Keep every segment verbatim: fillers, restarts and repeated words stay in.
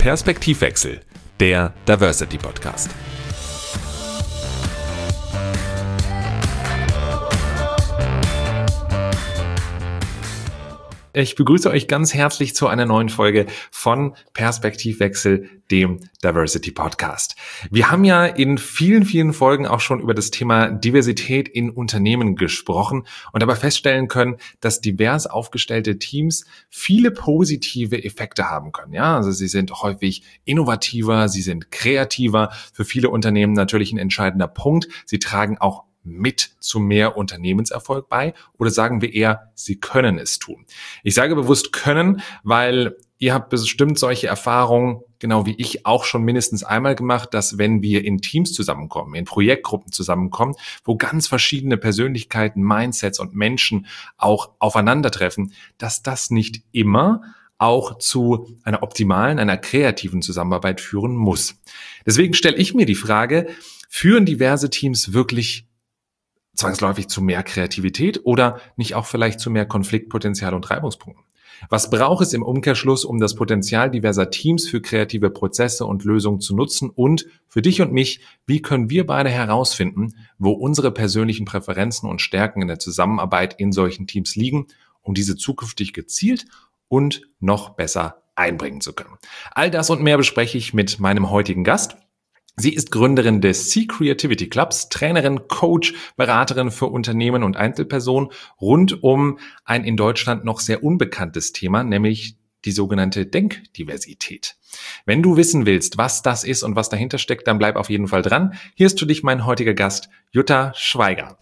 Perspektivwechsel, der Diversity Podcast. Ich begrüße euch ganz herzlich zu einer neuen Folge von Perspektivwechsel, dem Diversity Podcast. Wir haben ja in vielen, vielen Folgen auch schon über das Thema Diversität in Unternehmen gesprochen und dabei feststellen können, dass divers aufgestellte Teams viele positive Effekte haben können. Ja, also sie sind häufig innovativer, sie sind kreativer, für viele Unternehmen natürlich ein entscheidender Punkt. Sie tragen auch mit zu mehr Unternehmenserfolg bei, oder sagen wir eher, sie können es tun. Ich sage bewusst können, weil ihr habt bestimmt solche Erfahrungen, genau wie ich, auch schon mindestens einmal gemacht, dass wenn wir in Teams zusammenkommen, in Projektgruppen zusammenkommen, wo ganz verschiedene Persönlichkeiten, Mindsets und Menschen auch aufeinandertreffen, dass das nicht immer auch zu einer optimalen, einer kreativen Zusammenarbeit führen muss. Deswegen stelle ich mir die Frage, führen diverse Teams wirklich zwangsläufig zu mehr Kreativität oder nicht auch vielleicht zu mehr Konfliktpotenzial und Reibungspunkten? Was braucht es im Umkehrschluss, um das Potenzial diverser Teams für kreative Prozesse und Lösungen zu nutzen? Und für dich und mich, wie können wir beide herausfinden, wo unsere persönlichen Präferenzen und Stärken in der Zusammenarbeit in solchen Teams liegen, um diese zukünftig gezielt und noch besser einbringen zu können? All das und mehr bespreche ich mit meinem heutigen Gast. Sie ist Gründerin des Sea Creativity Clubs, Trainerin, Coach, Beraterin für Unternehmen und Einzelpersonen rund um ein in Deutschland noch sehr unbekanntes Thema, nämlich die sogenannte Denkdiversität. Wenn du wissen willst, was das ist und was dahinter steckt, dann bleib auf jeden Fall dran. Hier ist für dich mein heutiger Gast, Jutta Schweiger.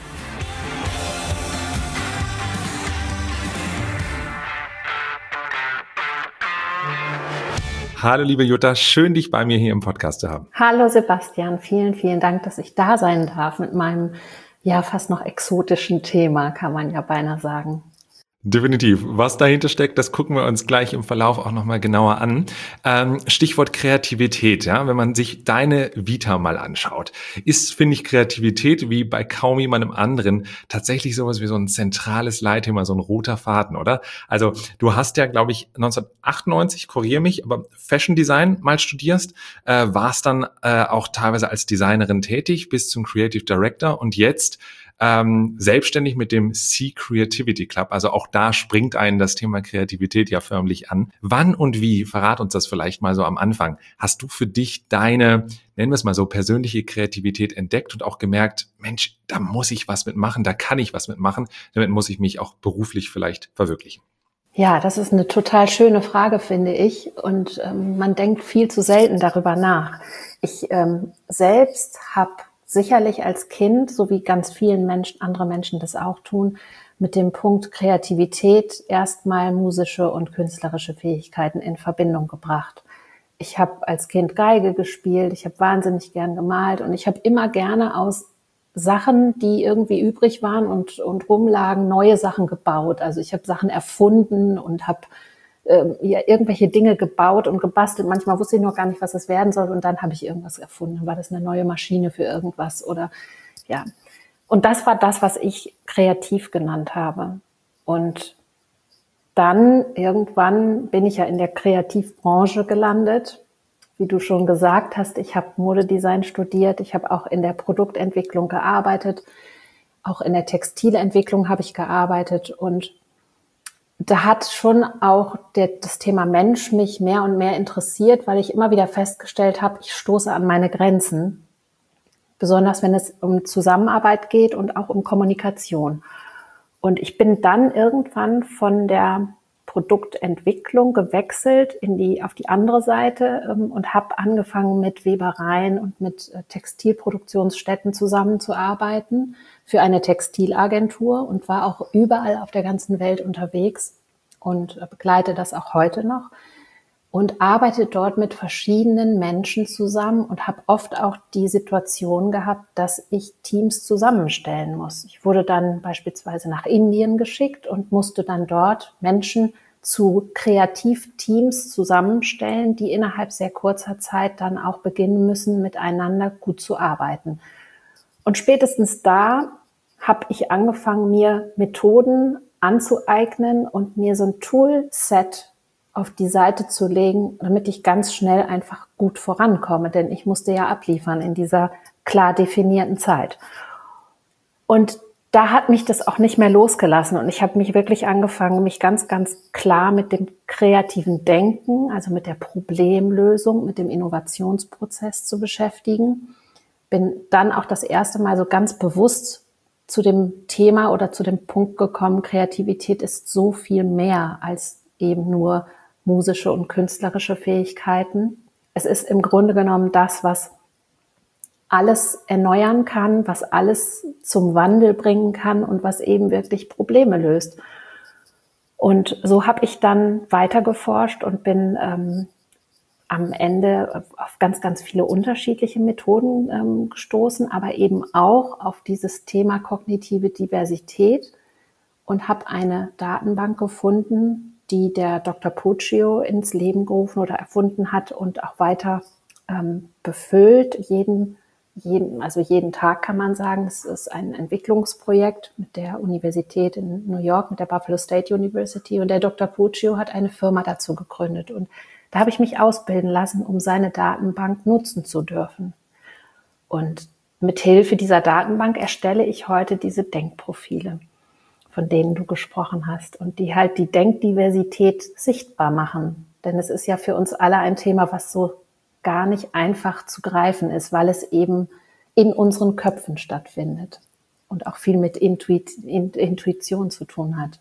Hallo liebe Jutta, schön dich bei mir hier im Podcast zu haben. Hallo Sebastian, vielen, vielen Dank, dass ich da sein darf mit meinem ja fast noch exotischen Thema, kann man ja beinahe sagen. Definitiv. Was dahinter steckt, das gucken wir uns gleich im Verlauf auch nochmal genauer an. Ähm, Stichwort Kreativität, ja, wenn man sich deine Vita mal anschaut, ist, finde ich, Kreativität wie bei kaum jemandem anderen tatsächlich sowas wie so ein zentrales Leitthema, so ein roter Faden, oder? Also du hast ja, glaube ich, neunzehnhundertachtundneunzig, korrigiere mich, aber Fashion Design mal studierst, äh, warst dann äh, auch teilweise als Designerin tätig bis zum Creative Director und jetzt Ähm, selbstständig mit dem Sea Creativity Club. Also auch da springt einen das Thema Kreativität ja förmlich an. Wann und wie, verrat uns das vielleicht mal so am Anfang, hast du für dich deine, nennen wir es mal so, persönliche Kreativität entdeckt und auch gemerkt, Mensch, da muss ich was mitmachen, da kann ich was mitmachen, damit muss ich mich auch beruflich vielleicht verwirklichen? Ja, das ist eine total schöne Frage, finde ich. Und ähm, man denkt viel zu selten darüber nach. Ich ähm, selbst habe sicherlich als Kind, so wie ganz vielen Menschen, andere Menschen das auch tun, mit dem Punkt Kreativität erstmal musische und künstlerische Fähigkeiten in Verbindung gebracht. Ich habe als Kind Geige gespielt, ich habe wahnsinnig gern gemalt und ich habe immer gerne aus Sachen, die irgendwie übrig waren und, und rumlagen, neue Sachen gebaut. Also ich habe Sachen erfunden und habe ähm, ja, irgendwelche Dinge gebaut und gebastelt. Manchmal wusste ich noch gar nicht, was es werden soll und dann habe ich irgendwas erfunden. Dann war das eine neue Maschine für irgendwas oder ja. Und das war das, was ich kreativ genannt habe. Und dann irgendwann bin ich ja in der Kreativbranche gelandet. Wie du schon gesagt hast, ich habe Modedesign studiert, ich habe auch in der Produktentwicklung gearbeitet, auch in der Textilentwicklung habe ich gearbeitet und da hat schon auch der, das Thema Mensch mich mehr und mehr interessiert, weil ich immer wieder festgestellt habe, ich stoße an meine Grenzen, besonders wenn es um Zusammenarbeit geht und auch um Kommunikation. Und ich bin dann irgendwann von der Produktentwicklung gewechselt in die, auf die andere Seite ähm, und habe angefangen mit Webereien und mit äh, Textilproduktionsstätten zusammenzuarbeiten für eine Textilagentur und war auch überall auf der ganzen Welt unterwegs und äh, begleite das auch heute noch und arbeite dort mit verschiedenen Menschen zusammen und habe oft auch die Situation gehabt, dass ich Teams zusammenstellen muss. Ich wurde dann beispielsweise nach Indien geschickt und musste dann dort Menschen zu Kreativteams zusammenstellen, die innerhalb sehr kurzer Zeit dann auch beginnen müssen, miteinander gut zu arbeiten. Und spätestens da habe ich angefangen, mir Methoden anzueignen und mir so ein Toolset auf die Seite zu legen, damit ich ganz schnell einfach gut vorankomme, denn ich musste ja abliefern in dieser klar definierten Zeit. Und da hat mich das auch nicht mehr losgelassen und ich habe mich wirklich angefangen, mich ganz, ganz klar mit dem kreativen Denken, also mit der Problemlösung, mit dem Innovationsprozess zu beschäftigen. Bin dann auch das erste Mal so ganz bewusst zu dem Thema oder zu dem Punkt gekommen, Kreativität ist so viel mehr als eben nur musische und künstlerische Fähigkeiten. Es ist im Grunde genommen das, was alles erneuern kann, was alles zum Wandel bringen kann und was eben wirklich Probleme löst. Und so habe ich dann weiter geforscht und bin ähm, am Ende auf ganz, ganz viele unterschiedliche Methoden ähm, gestoßen, aber eben auch auf dieses Thema kognitive Diversität und habe eine Datenbank gefunden, die der Doktor Puccio ins Leben gerufen oder erfunden hat und auch weiter ähm, befüllt. Jeden, jeden, also jeden Tag kann man sagen, es ist ein Entwicklungsprojekt mit der Universität in New York, mit der Buffalo State University, und der Doktor Puccio hat eine Firma dazu gegründet und da habe ich mich ausbilden lassen, um seine Datenbank nutzen zu dürfen. Und mit Hilfe dieser Datenbank erstelle ich heute diese Denkprofile, von denen du gesprochen hast und die halt die Denkdiversität sichtbar machen. Denn es ist ja für uns alle ein Thema, was so gar nicht einfach zu greifen ist, weil es eben in unseren Köpfen stattfindet und auch viel mit Intuit- Intuition zu tun hat.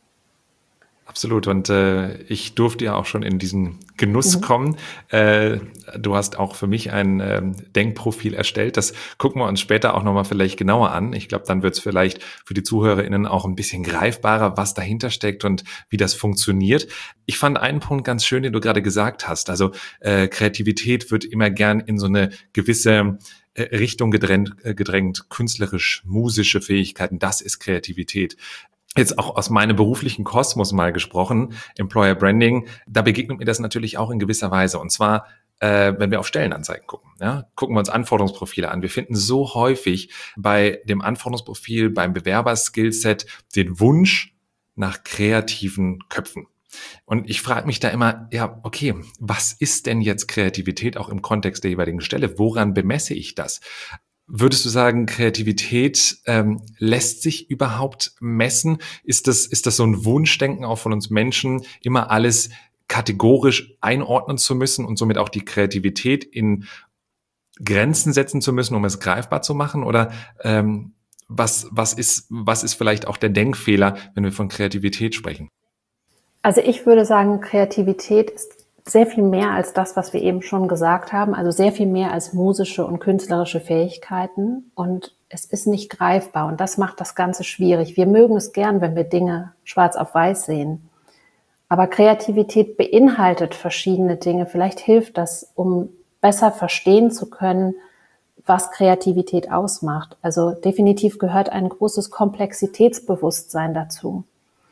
Absolut. Und äh, ich durfte ja auch schon in diesen Genuss mhm. kommen. Äh, du hast auch für mich ein ähm, Denkprofil erstellt. Das gucken wir uns später auch nochmal vielleicht genauer an. Ich glaube, dann wird es vielleicht für die ZuhörerInnen auch ein bisschen greifbarer, was dahinter steckt und wie das funktioniert. Ich fand einen Punkt ganz schön, den du gerade gesagt hast. Also äh, Kreativität wird immer gern in so eine gewisse äh, Richtung gedrängt, äh, gedrängt, künstlerisch-musische Fähigkeiten. Das ist Kreativität. Jetzt auch aus meinem beruflichen Kosmos mal gesprochen, Employer Branding, da begegnet mir das natürlich auch in gewisser Weise. Und zwar, äh, wenn wir auf Stellenanzeigen gucken. Ja? Gucken wir uns Anforderungsprofile an. Wir finden so häufig bei dem Anforderungsprofil, beim Bewerber-Skillset den Wunsch nach kreativen Köpfen. Und ich frage mich da immer, ja, okay, was ist denn jetzt Kreativität auch im Kontext der jeweiligen Stelle? Woran bemesse ich das? Würdest du sagen, Kreativität ähm, lässt sich überhaupt messen? Ist das, ist das so ein Wunschdenken auch von uns Menschen, immer alles kategorisch einordnen zu müssen und somit auch die Kreativität in Grenzen setzen zu müssen, um es greifbar zu machen? Oder ähm, was, was ist, was ist vielleicht auch der Denkfehler, wenn wir von Kreativität sprechen? Also ich würde sagen, Kreativität ist sehr viel mehr als das, was wir eben schon gesagt haben, also sehr viel mehr als musische und künstlerische Fähigkeiten, und es ist nicht greifbar und das macht das Ganze schwierig. Wir mögen es gern, wenn wir Dinge schwarz auf weiß sehen, aber Kreativität beinhaltet verschiedene Dinge. Vielleicht hilft das, um besser verstehen zu können, was Kreativität ausmacht. Also definitiv gehört ein großes Komplexitätsbewusstsein dazu.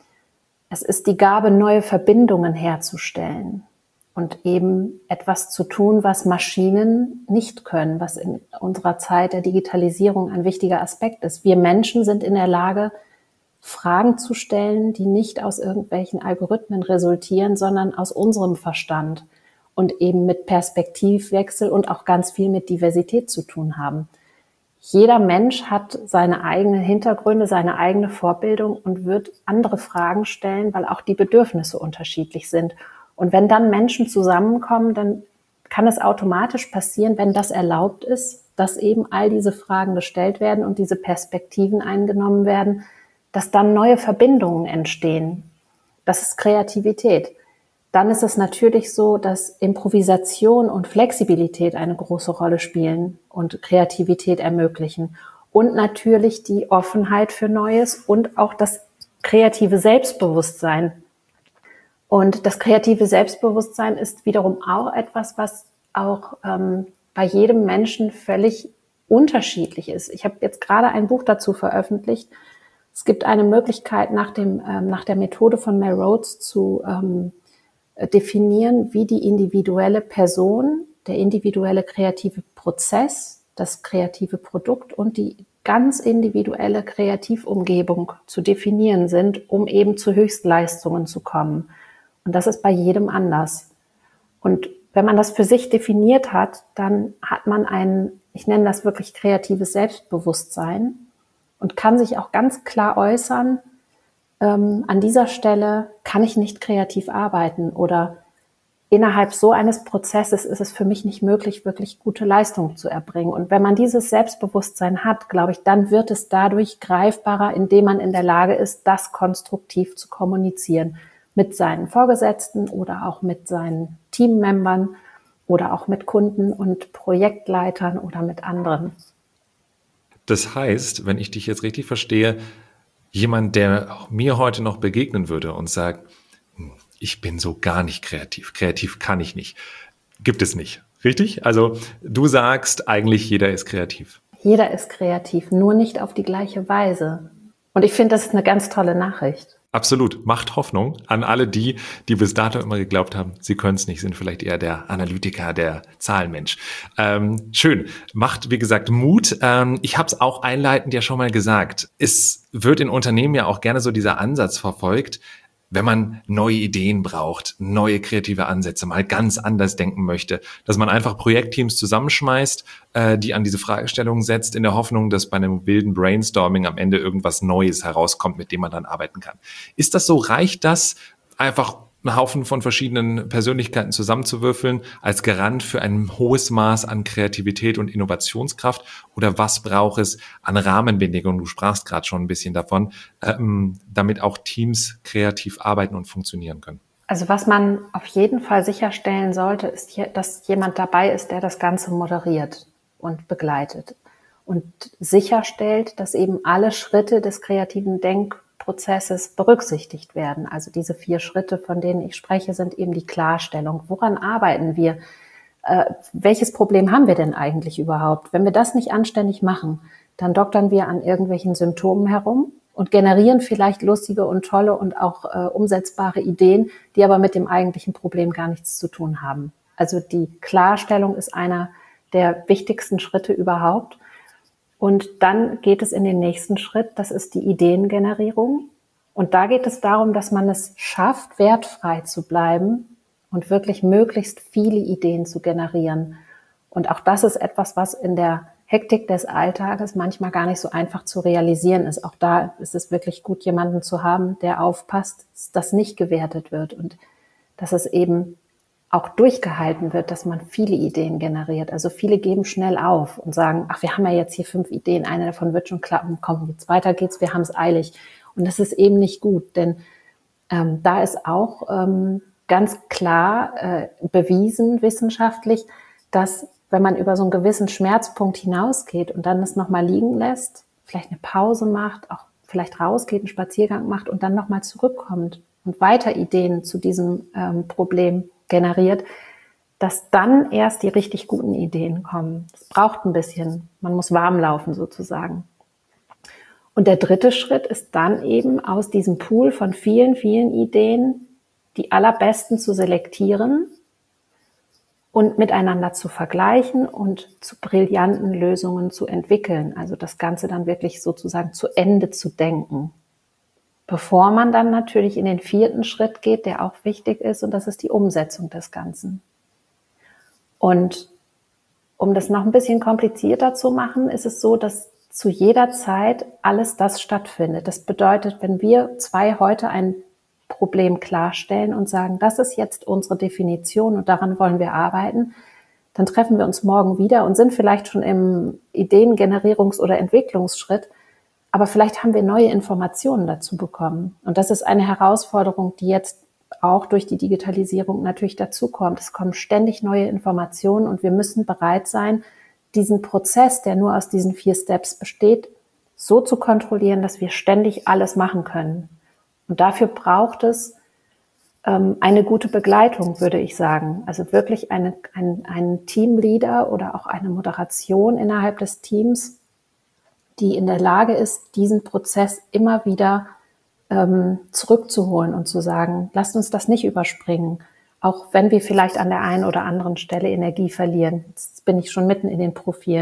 Es ist die Gabe, neue Verbindungen herzustellen und eben etwas zu tun, was Maschinen nicht können, was in unserer Zeit der Digitalisierung ein wichtiger Aspekt ist. Wir Menschen sind in der Lage, Fragen zu stellen, die nicht aus irgendwelchen Algorithmen resultieren, sondern aus unserem Verstand und eben mit Perspektivwechsel und auch ganz viel mit Diversität zu tun haben. Jeder Mensch hat seine eigenen Hintergründe, seine eigene Vorbildung und wird andere Fragen stellen, weil auch die Bedürfnisse unterschiedlich sind. Und wenn dann Menschen zusammenkommen, dann kann es automatisch passieren, wenn das erlaubt ist, dass eben all diese Fragen gestellt werden und diese Perspektiven eingenommen werden, dass dann neue Verbindungen entstehen. Das ist Kreativität. Dann ist es natürlich so, dass Improvisation und Flexibilität eine große Rolle spielen und Kreativität ermöglichen. Und natürlich die Offenheit für Neues und auch das kreative Selbstbewusstsein. Und das kreative Selbstbewusstsein ist wiederum auch etwas, was auch ähm, bei jedem Menschen völlig unterschiedlich ist. Ich habe jetzt gerade ein Buch dazu veröffentlicht. Es gibt eine Möglichkeit, nach dem ähm, nach der Methode von Mel Rhodes zu ähm, definieren, wie die individuelle Person, der individuelle kreative Prozess, das kreative Produkt und die ganz individuelle Kreativumgebung zu definieren sind, um eben zu Höchstleistungen zu kommen. Und das ist bei jedem anders. Und wenn man das für sich definiert hat, dann hat man ein, ich nenne das wirklich kreatives Selbstbewusstsein und kann sich auch ganz klar äußern, ähm, an dieser Stelle kann ich nicht kreativ arbeiten oder innerhalb so eines Prozesses ist es für mich nicht möglich, wirklich gute Leistungen zu erbringen. Und wenn man dieses Selbstbewusstsein hat, glaube ich, dann wird es dadurch greifbarer, indem man in der Lage ist, das konstruktiv zu kommunizieren mit seinen Vorgesetzten oder auch mit seinen Teammembern oder auch mit Kunden und Projektleitern oder mit anderen. Das heißt, wenn ich dich jetzt richtig verstehe, jemand, der mir heute noch begegnen würde und sagt, ich bin so gar nicht kreativ. Kreativ kann ich nicht. Gibt es nicht. Richtig? Also du sagst, eigentlich jeder ist kreativ. Jeder ist kreativ, nur nicht auf die gleiche Weise. Und ich finde, das ist eine ganz tolle Nachricht. Absolut. Macht Hoffnung an alle die, die bis dato immer geglaubt haben, sie können es nicht, sind vielleicht eher der Analytiker, der Zahlenmensch. Ähm, schön. Macht, wie gesagt, Mut. Ähm, ich habe es auch einleitend ja schon mal gesagt. Es wird in Unternehmen ja auch gerne so dieser Ansatz verfolgt, wenn man neue Ideen braucht, neue kreative Ansätze, mal ganz anders denken möchte, dass man einfach Projektteams zusammenschmeißt, äh, die an diese Fragestellungen setzt, in der Hoffnung, dass bei einem wilden Brainstorming am Ende irgendwas Neues herauskommt, mit dem man dann arbeiten kann. Ist das so? Reicht das, einfach einen Haufen von verschiedenen Persönlichkeiten zusammenzuwürfeln als Garant für ein hohes Maß an Kreativität und Innovationskraft? Oder was braucht es an Rahmenbedingungen? Du sprachst gerade schon ein bisschen davon, ähm, damit auch Teams kreativ arbeiten und funktionieren können. Also was man auf jeden Fall sicherstellen sollte, ist, hier, dass jemand dabei ist, der das Ganze moderiert und begleitet und sicherstellt, dass eben alle Schritte des kreativen Denkprozesses Prozesses berücksichtigt werden. Also diese vier Schritte, von denen ich spreche, sind eben die Klarstellung. Woran arbeiten wir? Äh, welches Problem haben wir denn eigentlich überhaupt? Wenn wir das nicht anständig machen, dann doktern wir an irgendwelchen Symptomen herum und generieren vielleicht lustige und tolle und auch äh, umsetzbare Ideen, die aber mit dem eigentlichen Problem gar nichts zu tun haben. Also die Klarstellung ist einer der wichtigsten Schritte überhaupt. Und dann geht es in den nächsten Schritt, das ist die Ideengenerierung. Und da geht es darum, dass man es schafft, wertfrei zu bleiben und wirklich möglichst viele Ideen zu generieren. Und auch das ist etwas, was in der Hektik des Alltages manchmal gar nicht so einfach zu realisieren ist. Auch da ist es wirklich gut, jemanden zu haben, der aufpasst, dass das nicht gewertet wird und dass es eben auch durchgehalten wird, dass man viele Ideen generiert. Also viele geben schnell auf und sagen, ach, wir haben ja jetzt hier fünf Ideen, eine davon wird schon klappen, komm, jetzt weiter geht's, wir haben es eilig. Und das ist eben nicht gut, denn ähm, da ist auch ähm, ganz klar äh, bewiesen wissenschaftlich, dass wenn man über so einen gewissen Schmerzpunkt hinausgeht und dann es nochmal liegen lässt, vielleicht eine Pause macht, auch vielleicht rausgeht, einen Spaziergang macht und dann nochmal zurückkommt und weiter Ideen zu diesem ähm, Problem generiert, dass dann erst die richtig guten Ideen kommen. Es braucht ein bisschen, man muss warm laufen sozusagen. Und der dritte Schritt ist dann eben aus diesem Pool von vielen, vielen Ideen die allerbesten zu selektieren und miteinander zu vergleichen und zu brillanten Lösungen zu entwickeln. Also das Ganze dann wirklich sozusagen zu Ende zu denken. Bevor man dann natürlich in den vierten Schritt geht, der auch wichtig ist, und das ist die Umsetzung des Ganzen. Und um das noch ein bisschen komplizierter zu machen, ist es so, dass zu jeder Zeit alles das stattfindet. Das bedeutet, wenn wir zwei heute ein Problem klarstellen und sagen, das ist jetzt unsere Definition und daran wollen wir arbeiten, dann treffen wir uns morgen wieder und sind vielleicht schon im Ideengenerierungs- oder Entwicklungsschritt, aber vielleicht haben wir neue Informationen dazu bekommen. Und das ist eine Herausforderung, die jetzt auch durch die Digitalisierung natürlich dazukommt. Es kommen ständig neue Informationen und wir müssen bereit sein, diesen Prozess, der nur aus diesen vier Steps besteht, so zu kontrollieren, dass wir ständig alles machen können. Und dafür braucht es ähm, eine gute Begleitung, würde ich sagen. Also wirklich eine, ein, einen Teamleader oder auch eine Moderation innerhalb des Teams, die in der Lage ist, diesen Prozess immer wieder ähm, zurückzuholen und zu sagen, lasst uns das nicht überspringen, auch wenn wir vielleicht an der einen oder anderen Stelle Energie verlieren. Jetzt bin ich schon mitten in den Profilen.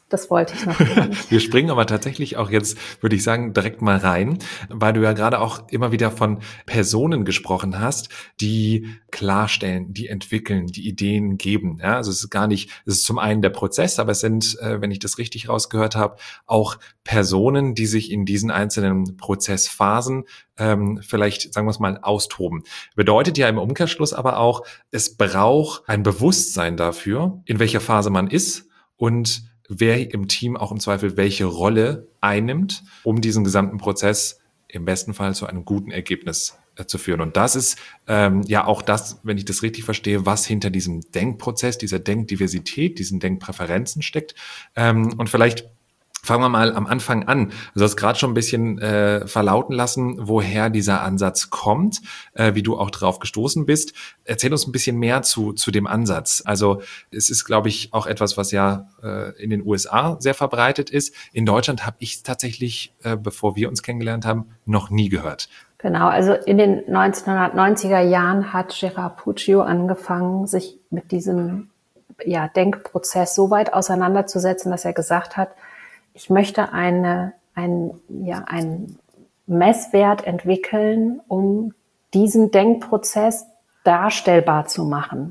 Das wollte ich noch gar nicht. Wir springen aber tatsächlich auch jetzt, würde ich sagen, direkt mal rein, weil du ja gerade auch immer wieder von Personen gesprochen hast, die klarstellen, die entwickeln, die Ideen geben. Ja, also es ist gar nicht, es ist zum einen der Prozess, aber es sind, äh, wenn ich das richtig rausgehört habe, auch Personen, die sich in diesen einzelnen Prozessphasen ähm, vielleicht, sagen wir es mal, austoben. Bedeutet ja im Umkehrschluss aber auch, es braucht ein Bewusstsein dafür, in welcher Phase man ist und wer im Team auch im Zweifel welche Rolle einnimmt, um diesen gesamten Prozess im besten Fall zu einem guten Ergebnis äh, zu führen. Und das ist ähm, ja auch das, wenn ich das richtig verstehe, was hinter diesem Denkprozess, dieser Denkdiversität, diesen Denkpräferenzen steckt. Ähm, und vielleicht fangen wir mal am Anfang an. Du hast gerade schon ein bisschen äh, verlauten lassen, woher dieser Ansatz kommt, äh, wie du auch drauf gestoßen bist. Erzähl uns ein bisschen mehr zu zu dem Ansatz. Also es ist, glaube ich, auch etwas, was ja äh, in den U S A sehr verbreitet ist. In Deutschland habe ich tatsächlich, äh, bevor wir uns kennengelernt haben, noch nie gehört. Genau, also in den neunzehnhundertneunziger Jahren hat Gérard Puccio angefangen, sich mit diesem ja, Denkprozess so weit auseinanderzusetzen, dass er gesagt hat, ich möchte eine, ein, ja, einen Messwert entwickeln, um diesen Denkprozess darstellbar zu machen.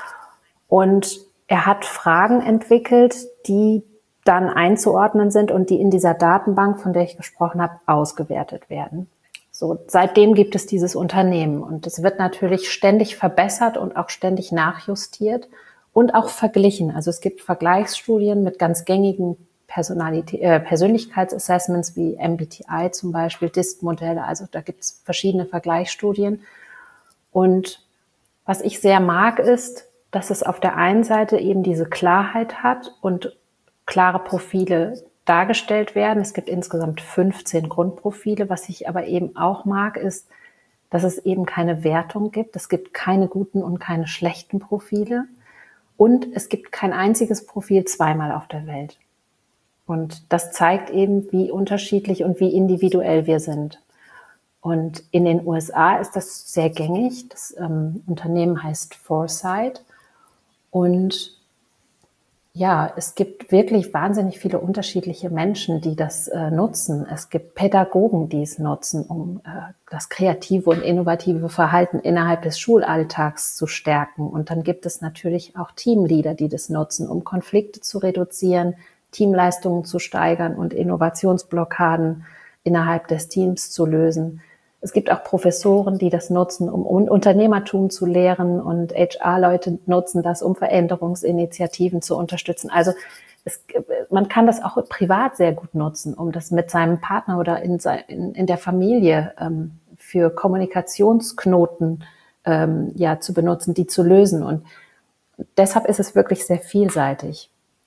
Und er hat Fragen entwickelt, die dann einzuordnen sind und die in dieser Datenbank, von der ich gesprochen habe, ausgewertet werden. So, seitdem gibt es dieses Unternehmen und es wird natürlich ständig verbessert und auch ständig nachjustiert und auch verglichen. Also es gibt Vergleichsstudien mit ganz gängigen Personalität, äh, Persönlichkeitsassessments wie M B T I zum Beispiel, D I S C-Modelle, also da gibt es verschiedene Vergleichsstudien. Und was ich sehr mag, ist, dass es auf der einen Seite eben diese Klarheit hat und klare Profile dargestellt werden. Es gibt insgesamt fünfzehn Grundprofile. Was ich aber eben auch mag, ist, dass es eben keine Wertung gibt. Es gibt keine guten und keine schlechten Profile. Und es gibt kein einziges Profil zweimal auf der Welt. Und das zeigt eben, wie unterschiedlich und wie individuell wir sind. Und in den U S A ist das sehr gängig. Das ähm, Unternehmen heißt Foresight. Und ja, es gibt wirklich wahnsinnig viele unterschiedliche Menschen, die das äh, nutzen. Es gibt Pädagogen, die es nutzen, um äh, das kreative und innovative Verhalten innerhalb des Schulalltags zu stärken. Und dann gibt es natürlich auch Teamleader, die das nutzen, um Konflikte zu reduzieren, Teamleistungen zu steigern und Innovationsblockaden innerhalb des Teams zu lösen. Es gibt auch Professoren, die das nutzen, um Unternehmertum zu lehren, und H R-Leute nutzen das, um Veränderungsinitiativen zu unterstützen. Also es, man kann das auch privat sehr gut nutzen, um das mit seinem Partner oder in, in, in der Familie ähm, für Kommunikationsknoten ähm, ja, zu benutzen, die zu lösen. Und deshalb ist es wirklich sehr vielseitig.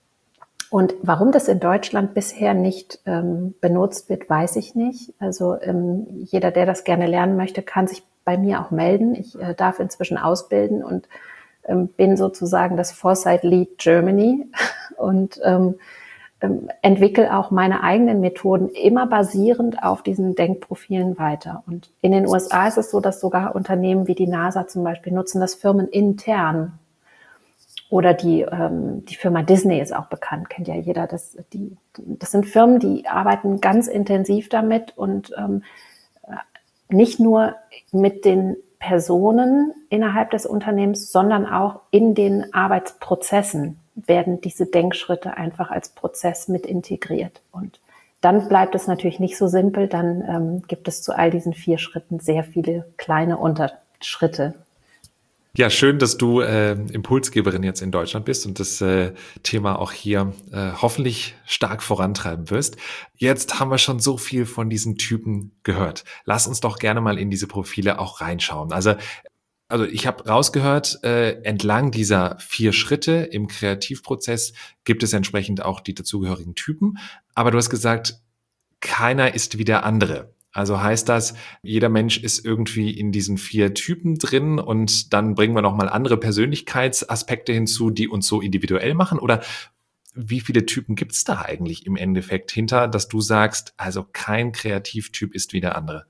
Und warum das in Deutschland bisher nicht ähm, benutzt wird, weiß ich nicht. Also ähm, jeder, der das gerne lernen möchte, kann sich bei mir auch melden. Ich äh, darf inzwischen ausbilden und ähm, bin sozusagen das Foresight Lead Germany und ähm, ähm, entwickle auch meine eigenen Methoden immer basierend auf diesen Denkprofilen weiter. Und in den U S A ist es so, dass sogar Unternehmen wie die NASA zum Beispiel nutzen das firmenintern. Oder die, ähm, die Firma Disney ist auch bekannt, kennt ja jeder. Das, die, das sind Firmen, die arbeiten ganz intensiv damit und ähm, nicht nur mit den Personen innerhalb des Unternehmens, sondern auch in den Arbeitsprozessen werden diese Denkschritte einfach als Prozess mit integriert. Und dann bleibt es natürlich nicht so simpel, dann ähm, gibt es zu all diesen vier Schritten sehr viele kleine Unterschritte. Ja, schön, dass du äh, Impulsgeberin jetzt in Deutschland bist und das äh, Thema auch hier äh, hoffentlich stark vorantreiben wirst. Jetzt haben wir schon so viel von diesen Typen gehört. Lass uns doch gerne mal in diese Profile auch reinschauen. Also, also ich habe rausgehört, äh, entlang dieser vier Schritte im Kreativprozess gibt es entsprechend auch die dazugehörigen Typen. Aber du hast gesagt, keiner ist wie der andere. Also heißt das, jeder Mensch ist irgendwie in diesen vier Typen drin und dann bringen wir nochmal andere Persönlichkeitsaspekte hinzu, die uns so individuell machen? Oder wie viele Typen gibt es da eigentlich im Endeffekt hinter, dass du sagst, also kein Kreativtyp ist wie der andere?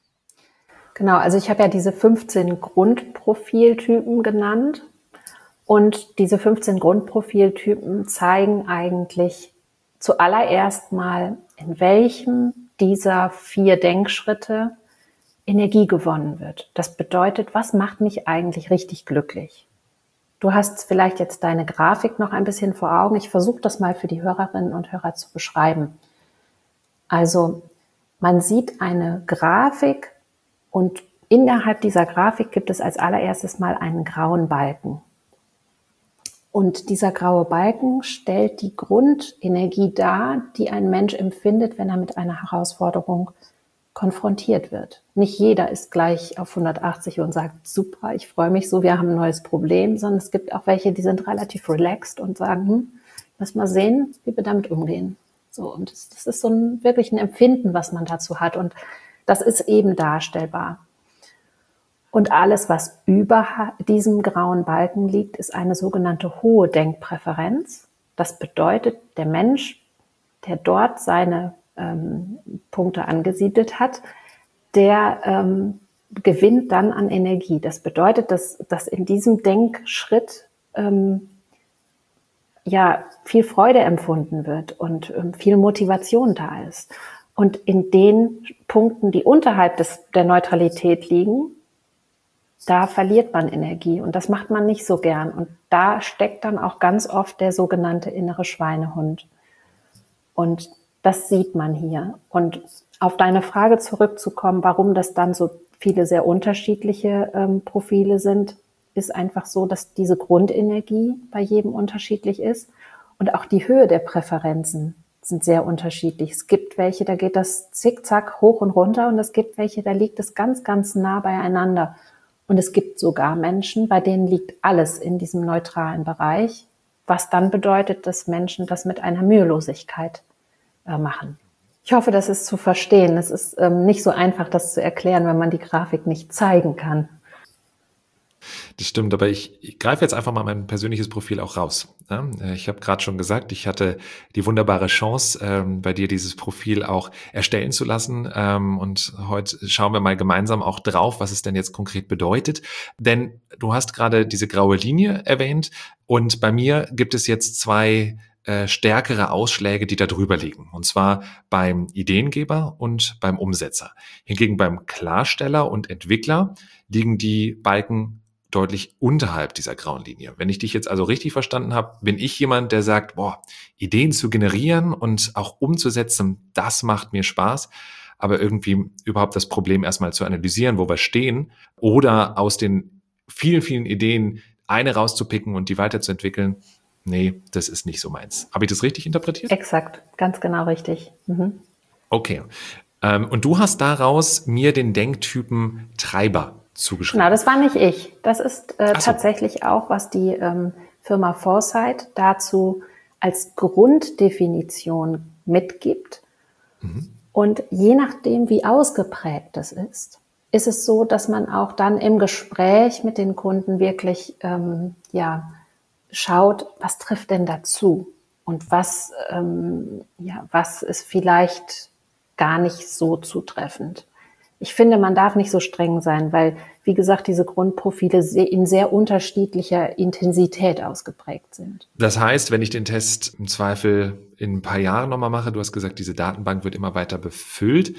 Genau, also ich habe ja diese fünfzehn Grundprofiltypen genannt und diese fünfzehn Grundprofiltypen zeigen eigentlich zuallererst mal, in welchem dieser vier Denkschritte Energie gewonnen wird. Das bedeutet, was macht mich eigentlich richtig glücklich? Du hast vielleicht jetzt deine Grafik noch ein bisschen vor Augen. Ich versuche das mal für die Hörerinnen und Hörer zu beschreiben. Also man sieht eine Grafik und innerhalb dieser Grafik gibt es als allererstes mal einen grauen Balken. Und dieser graue Balken stellt die Grundenergie dar, die ein Mensch empfindet, wenn er mit einer Herausforderung konfrontiert wird. Nicht jeder ist gleich auf hundertachtzig und sagt, super, ich freue mich so, wir haben ein neues Problem, sondern es gibt auch welche, die sind relativ relaxed und sagen, hm, lass mal sehen, wie wir damit umgehen. So, und das, das ist so ein, wirklich ein Empfinden, was man dazu hat, und das ist eben darstellbar. Und alles, was über diesem grauen Balken liegt, ist eine sogenannte hohe Denkpräferenz. Das bedeutet, der Mensch, der dort seine ähm, Punkte angesiedelt hat, der ähm, gewinnt dann an Energie. Das bedeutet, dass, dass in diesem Denkschritt ähm, ja viel Freude empfunden wird und ähm, viel Motivation da ist. Und in den Punkten, die unterhalb des, der Neutralität liegen, da verliert man Energie, und das macht man nicht so gern. Und da steckt dann auch ganz oft der sogenannte innere Schweinehund. Und das sieht man hier. Und auf deine Frage zurückzukommen, warum das dann so viele sehr unterschiedliche ähm, Profile sind, ist einfach so, dass diese Grundenergie bei jedem unterschiedlich ist. Und auch die Höhe der Präferenzen sind sehr unterschiedlich. Es gibt welche, da geht das zickzack hoch und runter, und es gibt welche, da liegt es ganz, ganz nah beieinander. Und es gibt sogar Menschen, bei denen liegt alles in diesem neutralen Bereich, was dann bedeutet, dass Menschen das mit einer Mühelosigkeit äh, machen. Ich hoffe, das ist zu verstehen. Es ist ähm, nicht so einfach, das zu erklären, wenn man die Grafik nicht zeigen kann. Das stimmt, aber ich, ich greife jetzt einfach mal mein persönliches Profil auch raus. Ja, ich habe gerade schon gesagt, ich hatte die wunderbare Chance, ähm, bei dir dieses Profil auch erstellen zu lassen. Ähm, und heute schauen wir mal gemeinsam auch drauf, was es denn jetzt konkret bedeutet. Denn du hast gerade diese graue Linie erwähnt, und bei mir gibt es jetzt zwei äh, stärkere Ausschläge, die da drüber liegen. Und zwar beim Ideengeber und beim Umsetzer. Hingegen beim Klarsteller und Entwickler liegen die Balken deutlich unterhalb dieser grauen Linie. Wenn ich dich jetzt also richtig verstanden habe, bin ich jemand, der sagt, boah, Ideen zu generieren und auch umzusetzen, das macht mir Spaß, aber irgendwie überhaupt das Problem erstmal zu analysieren, wo wir stehen, oder aus den vielen, vielen Ideen eine rauszupicken und die weiterzuentwickeln, nee, das ist nicht so meins. Habe ich das richtig interpretiert? Exakt, ganz genau richtig. Mhm. Okay. Ähm, und du hast daraus mir den Denktypen Treiber zugeschrieben. Genau, das war nicht ich. Das ist äh, so. tatsächlich auch, was die ähm, Firma Foresight dazu als Grunddefinition mitgibt. Mhm. Und je nachdem, wie ausgeprägt das ist, ist es so, dass man auch dann im Gespräch mit den Kunden wirklich ähm, ja schaut, was trifft denn dazu und was ähm, ja was ist vielleicht gar nicht so zutreffend. Ich finde, man darf nicht so streng sein, weil, wie gesagt, diese Grundprofile in sehr unterschiedlicher Intensität ausgeprägt sind. Das heißt, wenn ich den Test im Zweifel in ein paar Jahren nochmal mache, du hast gesagt, diese Datenbank wird immer weiter befüllt,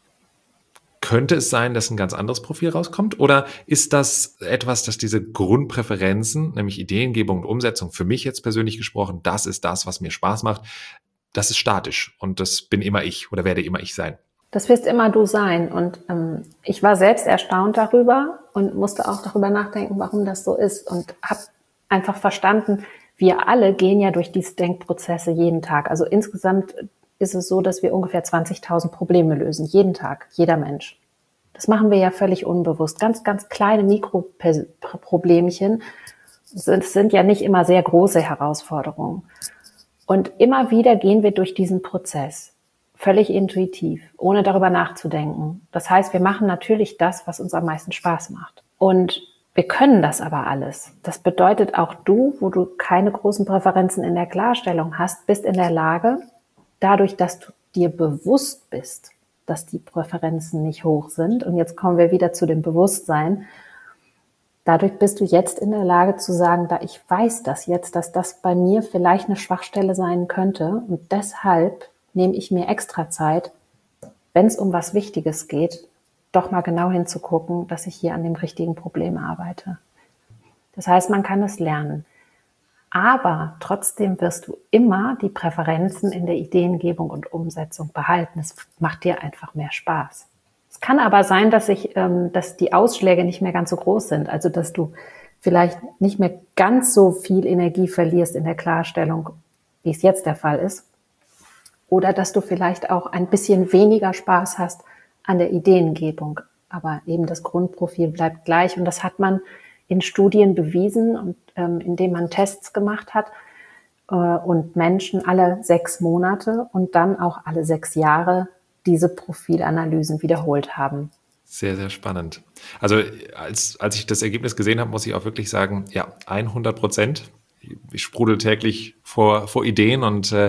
könnte es sein, dass ein ganz anderes Profil rauskommt? Oder ist das etwas, dass diese Grundpräferenzen, nämlich Ideengebung und Umsetzung, für mich jetzt persönlich gesprochen, das ist das, was mir Spaß macht, das ist statisch und das bin immer ich oder werde immer ich sein? Das wirst immer du sein. Und ähm, ich war selbst erstaunt darüber und musste auch darüber nachdenken, warum das so ist. Und habe einfach verstanden, wir alle gehen ja durch diese Denkprozesse jeden Tag. Also insgesamt ist es so, dass wir ungefähr zwanzigtausend Probleme lösen. Jeden Tag, jeder Mensch. Das machen wir ja völlig unbewusst. Ganz, ganz kleine Mikroproblemchen. Es sind ja nicht immer sehr große Herausforderungen. Und immer wieder gehen wir durch diesen Prozess. Völlig intuitiv, ohne darüber nachzudenken. Das heißt, wir machen natürlich das, was uns am meisten Spaß macht. Und wir können das aber alles. Das bedeutet, auch du, wo du keine großen Präferenzen in der Klarstellung hast, bist in der Lage, dadurch, dass du dir bewusst bist, dass die Präferenzen nicht hoch sind, und jetzt kommen wir wieder zu dem Bewusstsein, Dadurch bist du jetzt in der Lage zu sagen, da ich weiß das jetzt, dass das bei mir vielleicht eine Schwachstelle sein könnte und deshalb nehme ich mir extra Zeit, wenn es um was Wichtiges geht, doch mal genau hinzugucken, dass ich hier an dem richtigen Problem arbeite. Das heißt, man kann es lernen. Aber trotzdem wirst du immer die Präferenzen in der Ideengebung und Umsetzung behalten. Es macht dir einfach mehr Spaß. Es kann aber sein, dass ich, ähm, dass die Ausschläge nicht mehr ganz so groß sind. Also, dass du vielleicht nicht mehr ganz so viel Energie verlierst in der Klarstellung, wie es jetzt der Fall ist. Oder dass du vielleicht auch ein bisschen weniger Spaß hast an der Ideengebung. Aber eben das Grundprofil bleibt gleich. Und das hat man in Studien bewiesen, und ähm, indem man Tests gemacht hat äh, und Menschen alle sechs Monate und dann auch alle sechs Jahre diese Profilanalysen wiederholt haben. Sehr, sehr spannend. Also als, als ich das Ergebnis gesehen habe, muss ich auch wirklich sagen, ja, hundert Prozent. Ich sprudel täglich vor, vor Ideen und äh,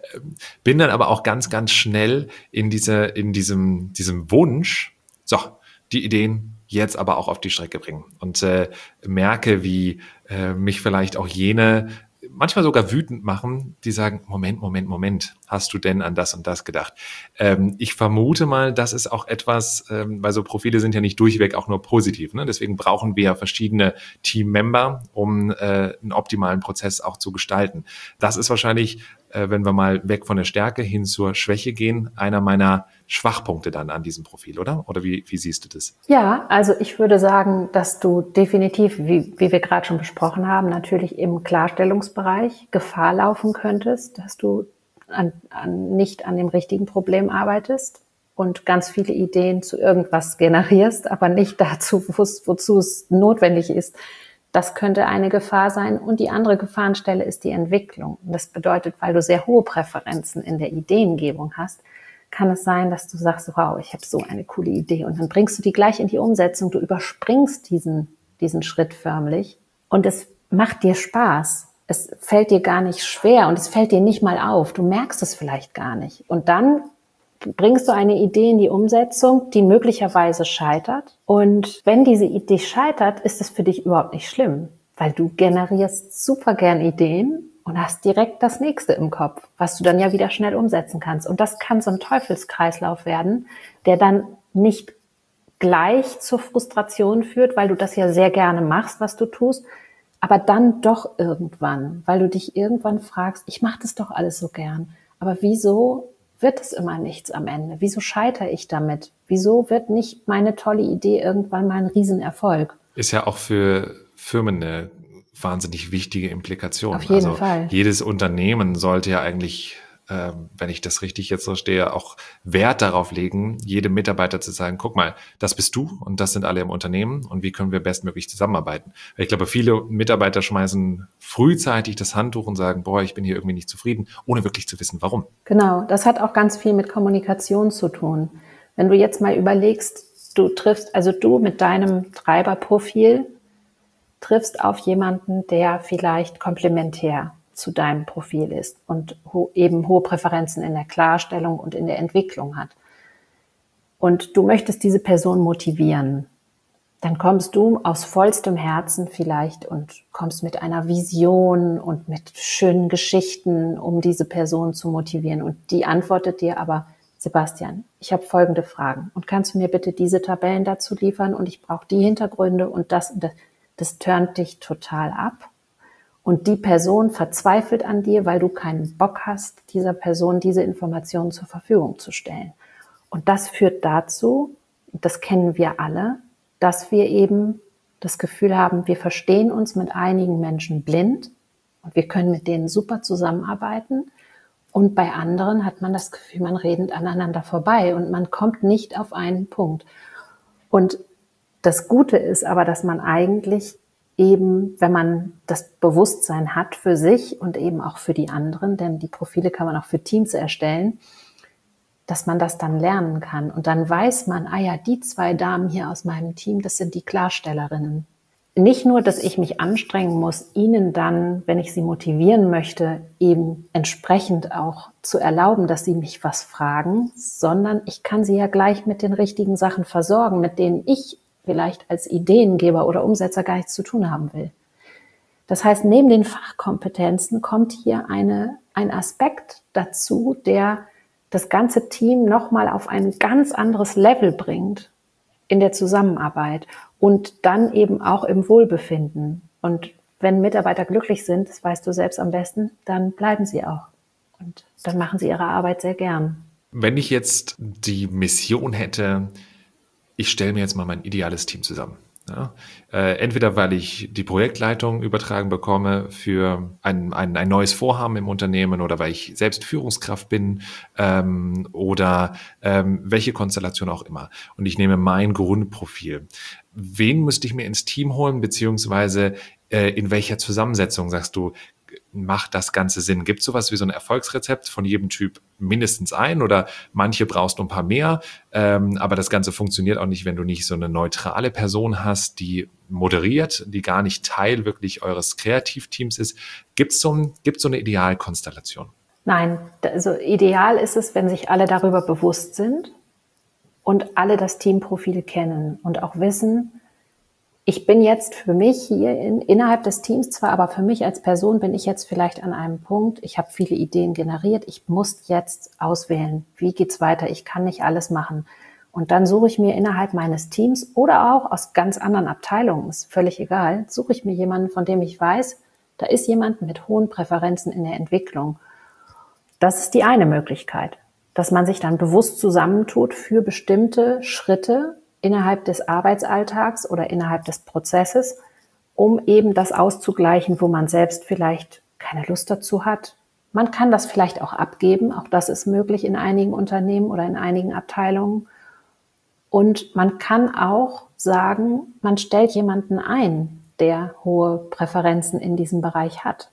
bin dann aber auch ganz, ganz schnell in, diese, in diesem, diesem Wunsch, so, die Ideen jetzt aber auch auf die Strecke bringen. Und äh, merke, wie äh, mich vielleicht auch jene manchmal sogar wütend machen, die sagen, Moment, Moment, Moment, hast du denn an das und das gedacht? Ähm, ich vermute mal, das ist auch etwas, ähm, weil so Profile sind ja nicht durchweg auch nur positiv, ne? Deswegen brauchen wir ja verschiedene Teammember, um äh, einen optimalen Prozess auch zu gestalten. Das ist wahrscheinlich, äh, wenn wir mal weg von der Stärke hin zur Schwäche gehen, einer meiner Schwachpunkte dann an diesem Profil, oder? Oder wie, wie siehst du das? Ja, also ich würde sagen, dass du definitiv, wie, wie wir gerade schon besprochen haben, natürlich im Klarstellungsbereich Gefahr laufen könntest, dass du an, an, nicht an dem richtigen Problem arbeitest und ganz viele Ideen zu irgendwas generierst, aber nicht dazu, wozu es notwendig ist. Das könnte eine Gefahr sein. Und die andere Gefahrenstelle ist die Entwicklung. Und das bedeutet, weil du sehr hohe Präferenzen in der Ideengebung hast, kann es sein, dass du sagst, wow, ich habe so eine coole Idee. Und dann bringst du die gleich in die Umsetzung. Du überspringst diesen, diesen Schritt förmlich. Und es macht dir Spaß. Es fällt dir gar nicht schwer und es fällt dir nicht mal auf. Du merkst es vielleicht gar nicht. Und dann bringst du eine Idee in die Umsetzung, die möglicherweise scheitert. Und wenn diese Idee scheitert, ist es für dich überhaupt nicht schlimm, weil du generierst super gern Ideen und hast direkt das nächste im Kopf, was du dann ja wieder schnell umsetzen kannst. Und das kann so ein Teufelskreislauf werden, der dann nicht gleich zur Frustration führt, weil du das ja sehr gerne machst, was du tust, aber dann doch irgendwann, weil du dich irgendwann fragst, ich mache das doch alles so gern, aber wieso wird es immer nichts am Ende? Wieso scheitere ich damit? Wieso wird nicht meine tolle Idee irgendwann mal ein Riesenerfolg? Ist ja auch für Firmen eine wahnsinnig wichtige Implikation. Auf jeden also Fall. Jedes Unternehmen sollte ja eigentlich, äh, wenn ich das richtig jetzt so stehe, auch Wert darauf legen, jedem Mitarbeiter zu sagen, guck mal, das bist du und das sind alle im Unternehmen und wie können wir bestmöglich zusammenarbeiten? Weil ich glaube, viele Mitarbeiter schmeißen frühzeitig das Handtuch und sagen, boah, ich bin hier irgendwie nicht zufrieden, ohne wirklich zu wissen, warum. Genau, das hat auch ganz viel mit Kommunikation zu tun. Wenn du jetzt mal überlegst, du triffst, also du mit deinem Treiberprofil triffst auf jemanden, der vielleicht komplementär zu deinem Profil ist und ho- eben hohe Präferenzen in der Klarstellung und in der Entwicklung hat. Und du möchtest diese Person motivieren. Dann kommst du aus vollstem Herzen vielleicht und kommst mit einer Vision und mit schönen Geschichten, um diese Person zu motivieren. Und die antwortet dir aber, Sebastian, ich habe folgende Fragen. Und kannst du mir bitte diese Tabellen dazu liefern? Und ich brauche die Hintergründe und das und das. Das turnt dich total ab. Und die Person verzweifelt an dir, weil du keinen Bock hast, dieser Person diese Informationen zur Verfügung zu stellen. Und das führt dazu, das kennen wir alle, dass wir eben das Gefühl haben, wir verstehen uns mit einigen Menschen blind und wir können mit denen super zusammenarbeiten. Und bei anderen hat man das Gefühl, man redet aneinander vorbei und man kommt nicht auf einen Punkt. Und das Gute ist aber, dass man eigentlich eben, wenn man das Bewusstsein hat für sich und eben auch für die anderen, denn die Profile kann man auch für Teams erstellen, dass man das dann lernen kann. Und dann weiß man, ah ja, die zwei Damen hier aus meinem Team, das sind die Klarstellerinnen. Nicht nur, dass ich mich anstrengen muss, ihnen dann, wenn ich sie motivieren möchte, eben entsprechend auch zu erlauben, dass sie mich was fragen, sondern ich kann sie ja gleich mit den richtigen Sachen versorgen, mit denen ich vielleicht als Ideengeber oder Umsetzer gar nichts zu tun haben will. Das heißt, neben den Fachkompetenzen kommt hier eine, ein Aspekt dazu, der das ganze Team nochmal auf ein ganz anderes Level bringt in der Zusammenarbeit und dann eben auch im Wohlbefinden. Und wenn Mitarbeiter glücklich sind, das weißt du selbst am besten, dann bleiben sie auch. Und dann machen sie ihre Arbeit sehr gern. Wenn ich jetzt die Mission hätte, ich stelle mir jetzt mal mein ideales Team zusammen. Ja, äh, entweder weil ich die Projektleitung übertragen bekomme für ein, ein, ein neues Vorhaben im Unternehmen oder weil ich selbst Führungskraft bin ähm, oder ähm, welche Konstellation auch immer. Und ich nehme mein Grundprofil. Wen müsste ich mir ins Team holen, beziehungsweise äh, in welcher Zusammensetzung sagst du, macht das Ganze Sinn? Gibt es sowas wie so ein Erfolgsrezept von jedem Typ mindestens ein oder manche brauchst du ein paar mehr, ähm, aber das Ganze funktioniert auch nicht, wenn du nicht so eine neutrale Person hast, die moderiert, die gar nicht Teil wirklich eures Kreativteams ist. Gibt es so, ein, gibt's so eine Idealkonstellation? Nein, also ideal ist es, wenn sich alle darüber bewusst sind und alle das Teamprofil kennen und auch wissen, ich bin jetzt für mich hier in, innerhalb des Teams zwar, aber für mich als Person bin ich jetzt vielleicht an einem Punkt, ich habe viele Ideen generiert, ich muss jetzt auswählen, wie geht's weiter, ich kann nicht alles machen. Und dann suche ich mir innerhalb meines Teams oder auch aus ganz anderen Abteilungen, ist völlig egal, suche ich mir jemanden, von dem ich weiß, da ist jemand mit hohen Präferenzen in der Entwicklung. Das ist die eine Möglichkeit, dass man sich dann bewusst zusammentut für bestimmte Schritte innerhalb des Arbeitsalltags oder innerhalb des Prozesses, um eben das auszugleichen, wo man selbst vielleicht keine Lust dazu hat. Man kann das vielleicht auch abgeben, auch das ist möglich in einigen Unternehmen oder in einigen Abteilungen. Und man kann auch sagen, man stellt jemanden ein, der hohe Präferenzen in diesem Bereich hat.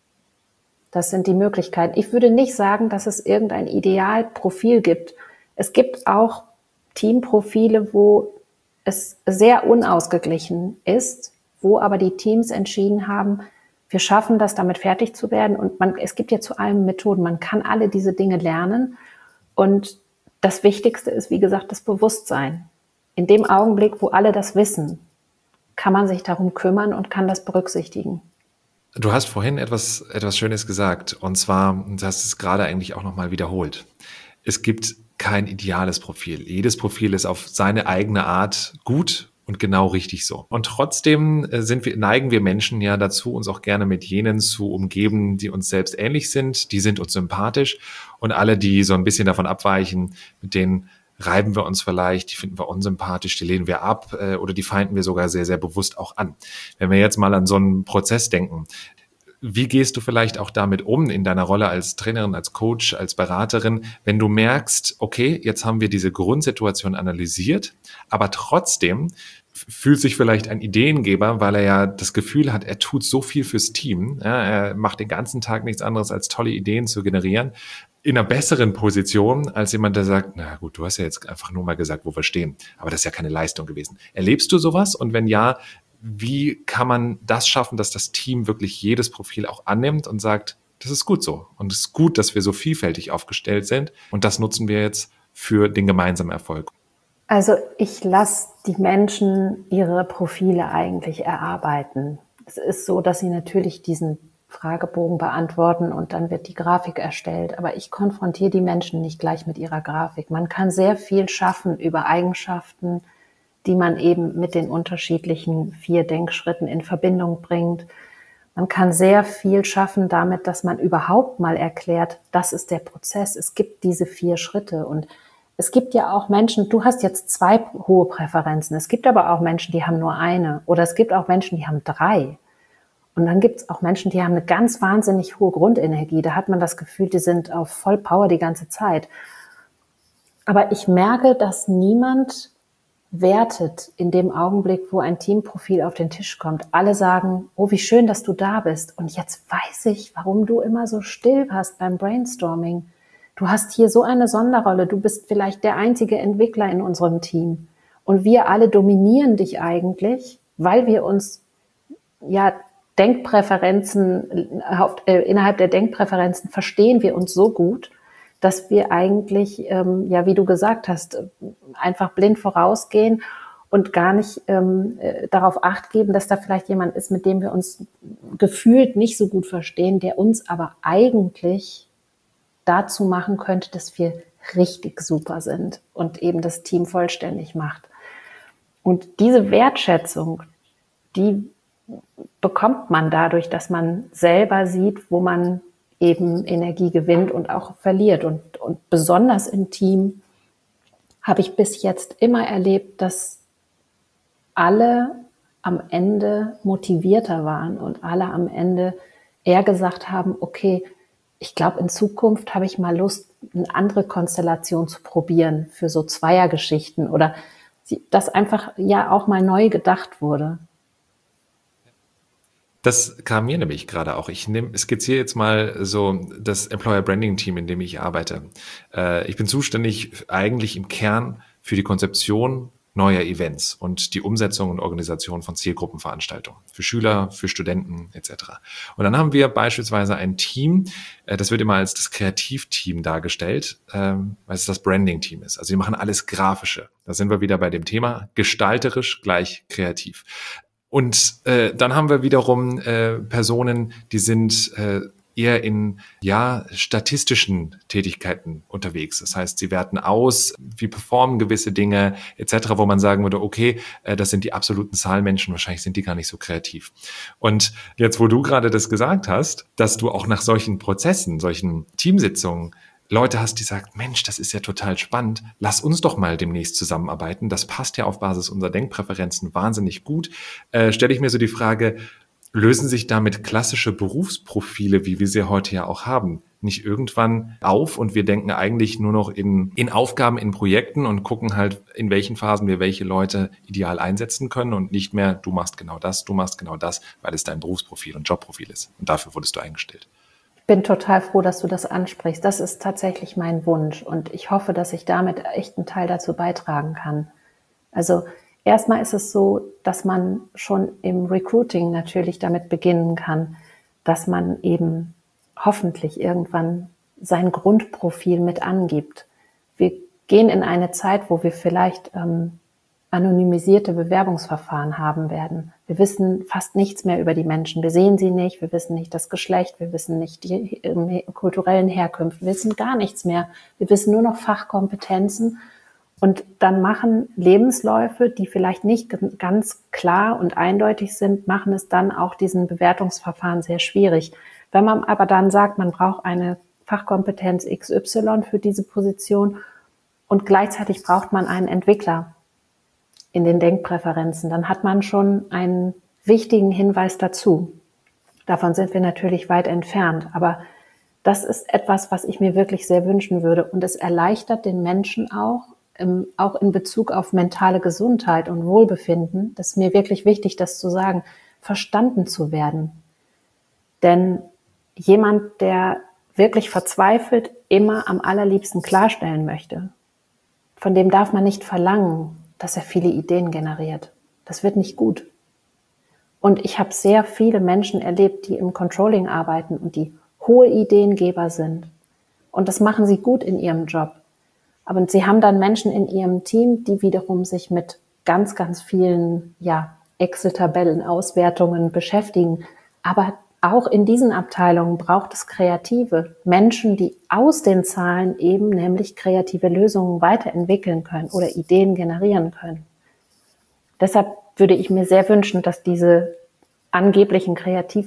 Das sind die Möglichkeiten. Ich würde nicht sagen, dass es irgendein Idealprofil gibt. Es gibt auch Teamprofile, wo es sehr unausgeglichen ist, wo aber die Teams entschieden haben, wir schaffen das, damit fertig zu werden. Und man, es gibt ja zu allem Methoden. Man kann alle diese Dinge lernen. Und das Wichtigste ist, wie gesagt, das Bewusstsein. In dem Augenblick, wo alle das wissen, kann man sich darum kümmern und kann das berücksichtigen. Du hast vorhin etwas, etwas Schönes gesagt. Und zwar, du hast es gerade eigentlich auch nochmal wiederholt. Es gibt kein ideales Profil. Jedes Profil ist auf seine eigene Art gut und genau richtig so. Und trotzdem sind wir, neigen wir Menschen ja dazu, uns auch gerne mit jenen zu umgeben, die uns selbst ähnlich sind. Die sind uns sympathisch. Und alle, die so ein bisschen davon abweichen, mit denen reiben wir uns vielleicht, die finden wir unsympathisch, die lehnen wir ab äh, oder die feinden wir sogar sehr, sehr bewusst auch an. Wenn wir jetzt mal an so einen Prozess denken, wie gehst du vielleicht auch damit um in deiner Rolle als Trainerin, als Coach, als Beraterin, wenn du merkst, okay, jetzt haben wir diese Grundsituation analysiert, aber trotzdem fühlt sich vielleicht ein Ideengeber, weil er ja das Gefühl hat, er tut so viel fürs Team, ja, er macht den ganzen Tag nichts anderes, als tolle Ideen zu generieren, in einer besseren Position als jemand, der sagt, na gut, du hast ja jetzt einfach nur mal gesagt, wo wir stehen, aber das ist ja keine Leistung gewesen. Erlebst du sowas? Und wenn ja, wie kann man das schaffen, dass das Team wirklich jedes Profil auch annimmt und sagt, das ist gut so und es ist gut, dass wir so vielfältig aufgestellt sind und das nutzen wir jetzt für den gemeinsamen Erfolg? Also ich lasse die Menschen ihre Profile eigentlich erarbeiten. Es ist so, dass sie natürlich diesen Fragebogen beantworten und dann wird die Grafik erstellt. Aber ich konfrontiere die Menschen nicht gleich mit ihrer Grafik. Man kann sehr viel schaffen über Eigenschaften, die man eben mit den unterschiedlichen vier Denkschritten in Verbindung bringt. Man kann sehr viel schaffen damit, dass man überhaupt mal erklärt, das ist der Prozess. Es gibt diese vier Schritte und es gibt ja auch Menschen, du hast jetzt zwei hohe Präferenzen. Es gibt aber auch Menschen, die haben nur eine. Oder es gibt auch Menschen, die haben drei. Und dann gibt es auch Menschen, die haben eine ganz wahnsinnig hohe Grundenergie. Da hat man das Gefühl, die sind auf Vollpower die ganze Zeit. Aber ich merke, dass niemand wertet in dem Augenblick, wo ein Teamprofil auf den Tisch kommt. Alle sagen, oh, wie schön, dass du da bist. Und jetzt weiß ich, warum du immer so still warst beim Brainstorming. Du hast hier so eine Sonderrolle. Du bist vielleicht der einzige Entwickler in unserem Team. Und wir alle dominieren dich eigentlich, weil wir uns, ja, Denkpräferenzen, äh, innerhalb der Denkpräferenzen verstehen wir uns so gut, dass wir eigentlich, ähm, ja, wie du gesagt hast, einfach blind vorausgehen und gar nicht ähm, äh, darauf Acht geben, dass da vielleicht jemand ist, mit dem wir uns gefühlt nicht so gut verstehen, der uns aber eigentlich dazu machen könnte, dass wir richtig super sind und eben das Team vollständig macht. Und diese Wertschätzung, die bekommt man dadurch, dass man selber sieht, wo man eben Energie gewinnt und auch verliert. Und, und besonders im Team habe ich bis jetzt immer erlebt, dass alle am Ende motivierter waren und alle am Ende eher gesagt haben, okay, ich glaube, in Zukunft habe ich mal Lust, eine andere Konstellation zu probieren für so Zweiergeschichten oder dass einfach ja auch mal neu gedacht wurde. Das kam mir nämlich gerade auch. Ich nehme, skizziere jetzt mal so das Employer Branding Team, in dem ich arbeite. Äh, ich bin zuständig eigentlich im Kern für die Konzeption neuer Events und die Umsetzung und Organisation von Zielgruppenveranstaltungen für Schüler, für Studenten et cetera. Und dann haben wir beispielsweise ein Team, äh, das wird immer als das Kreativteam dargestellt, ähm, weil es das Branding-Team ist. Also die machen alles Grafische. Da sind wir wieder bei dem Thema gestalterisch gleich kreativ. Und äh, dann haben wir wiederum äh, Personen, die sind äh, eher in ja statistischen Tätigkeiten unterwegs. Das heißt, sie werten aus, wie performen gewisse Dinge et cetera, wo man sagen würde, okay, äh, das sind die absoluten Zahlenmenschen, wahrscheinlich sind die gar nicht so kreativ. Und jetzt, wo du gerade das gesagt hast, dass du auch nach solchen Prozessen, solchen Teamsitzungen Leute hast, die sagen, Mensch, das ist ja total spannend, lass uns doch mal demnächst zusammenarbeiten. Das passt ja auf Basis unserer Denkpräferenzen wahnsinnig gut. Äh, stelle ich mir so die Frage, lösen sich damit klassische Berufsprofile, wie wir sie heute ja auch haben, nicht irgendwann auf und wir denken eigentlich nur noch in, in Aufgaben, in Projekten und gucken halt, in welchen Phasen wir welche Leute ideal einsetzen können und nicht mehr, du machst genau das, du machst genau das, weil es dein Berufsprofil und Jobprofil ist. Und dafür wurdest du eingestellt. Ich bin total froh, dass du das ansprichst. Das ist tatsächlich mein Wunsch und ich hoffe, dass ich damit echt einen Teil dazu beitragen kann. Also erstmal ist es so, dass man schon im Recruiting natürlich damit beginnen kann, dass man eben hoffentlich irgendwann sein Grundprofil mit angibt. Wir gehen in eine Zeit, wo wir vielleicht ähm, anonymisierte Bewerbungsverfahren haben werden. Wir wissen fast nichts mehr über die Menschen. Wir sehen sie nicht, wir wissen nicht das Geschlecht, wir wissen nicht die äh, kulturellen Herkünfte, wir wissen gar nichts mehr. Wir wissen nur noch Fachkompetenzen und dann machen Lebensläufe, die vielleicht nicht ganz klar und eindeutig sind, machen es dann auch diesen Bewertungsverfahren sehr schwierig. Wenn man aber dann sagt, man braucht eine Fachkompetenz X Y für diese Position und gleichzeitig braucht man einen Entwickler in den Denkpräferenzen, dann hat man schon einen wichtigen Hinweis dazu. Davon sind wir natürlich weit entfernt, aber das ist etwas, was ich mir wirklich sehr wünschen würde und es erleichtert den Menschen auch, ähm, auch in Bezug auf mentale Gesundheit und Wohlbefinden, das ist mir wirklich wichtig, das zu sagen, verstanden zu werden. Denn jemand, der wirklich verzweifelt immer am allerliebsten klarstellen möchte, von dem darf man nicht verlangen, dass er viele Ideen generiert. Das wird nicht gut. Und ich habe sehr viele Menschen erlebt, die im Controlling arbeiten und die hohe Ideengeber sind. Und das machen sie gut in ihrem Job. Aber sie haben dann Menschen in ihrem Team, die wiederum sich mit ganz, ganz vielen ja, Excel-Tabellen, Auswertungen beschäftigen. Aber auch in diesen Abteilungen braucht es Kreative. Menschen, die aus den Zahlen eben nämlich kreative Lösungen weiterentwickeln können oder Ideen generieren können. Deshalb würde ich mir sehr wünschen, dass diese angeblichen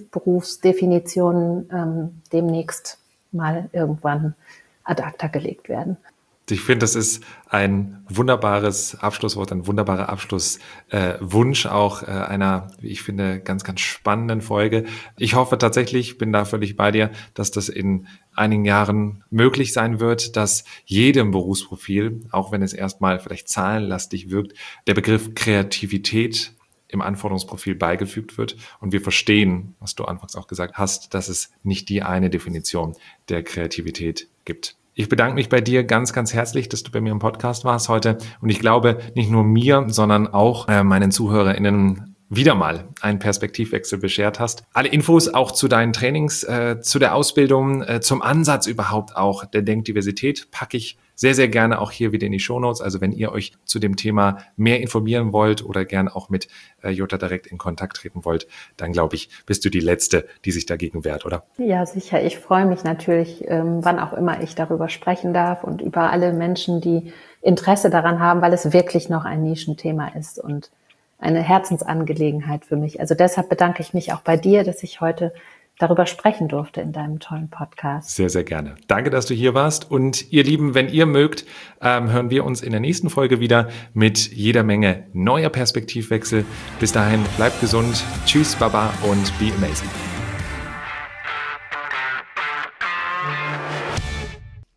Kreativberufsdefinitionen ähm, demnächst mal irgendwann ad acta gelegt werden. Ich finde, das ist ein wunderbares Abschlusswort, ein wunderbarer Abschlusswunsch äh, auch äh, einer, wie ich finde, ganz, ganz spannenden Folge. Ich hoffe tatsächlich, bin da völlig bei dir, dass das in einigen Jahren möglich sein wird, dass jedem Berufsprofil, auch wenn es erstmal vielleicht zahlenlastig wirkt, der Begriff Kreativität im Anforderungsprofil beigefügt wird und wir verstehen, was du anfangs auch gesagt hast, dass es nicht die eine Definition der Kreativität gibt. Ich bedanke mich bei dir ganz, ganz herzlich, dass du bei mir im Podcast warst heute. Und ich glaube, nicht nur mir, sondern auch äh, meinen ZuhörerInnen wieder mal einen Perspektivwechsel beschert hast. Alle Infos auch zu deinen Trainings, äh, zu der Ausbildung, äh, zum Ansatz überhaupt auch der Denkdiversität packe ich sehr, sehr gerne auch hier wieder in die Shownotes. Also wenn ihr euch zu dem Thema mehr informieren wollt oder gern auch mit äh, Jutta direkt in Kontakt treten wollt, dann glaube ich, bist du die Letzte, die sich dagegen wehrt, oder? Ja, sicher. Ich freue mich natürlich, ähm, wann auch immer ich darüber sprechen darf und über alle Menschen, die Interesse daran haben, weil es wirklich noch ein Nischenthema ist und eine Herzensangelegenheit für mich. Also deshalb bedanke ich mich auch bei dir, dass ich heute darüber sprechen durfte in deinem tollen Podcast. Sehr, sehr gerne. Danke, dass du hier warst. Und ihr Lieben, wenn ihr mögt, ähm, hören wir uns in der nächsten Folge wieder mit jeder Menge neuer Perspektivwechsel. Bis dahin, bleibt gesund. Tschüss, Baba und be amazing.